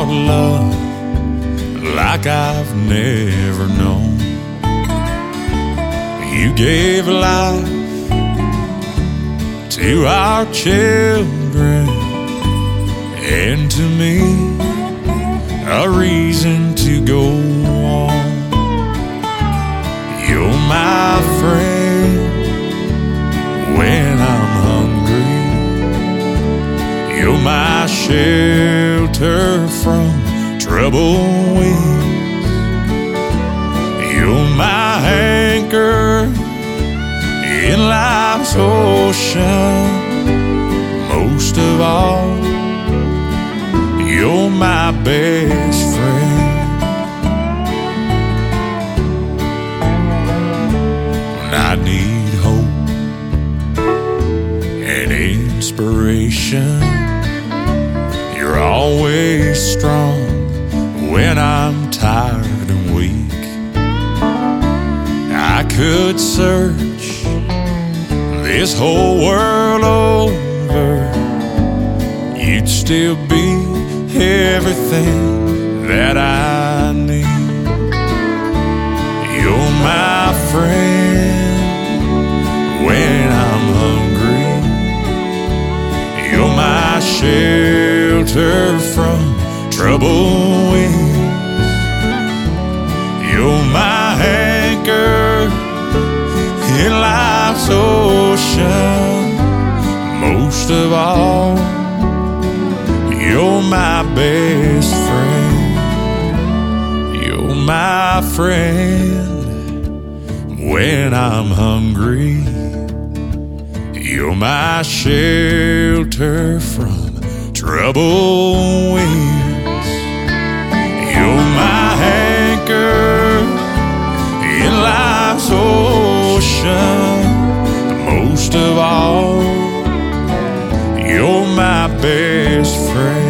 about love like I've never known. You gave life to our children and to me a reason to go on. You're my friend when I'm hungry. You're my shelter from troubled winds. You're my anchor in life's ocean. Most of all, you're my best friend. When I need hope and inspiration, you're always strong when I'm tired and weak. I could search this whole world over, you'd still be everything that I need. You're my friend when I'm hungry. You're my shelter from troubled winds. You're my anchor in life's ocean. Most of all, you're my best friend. You're my friend when I'm hungry. You're my shelter from troubled winds. You're my anchor in life's ocean. Most of all, you're my best friend.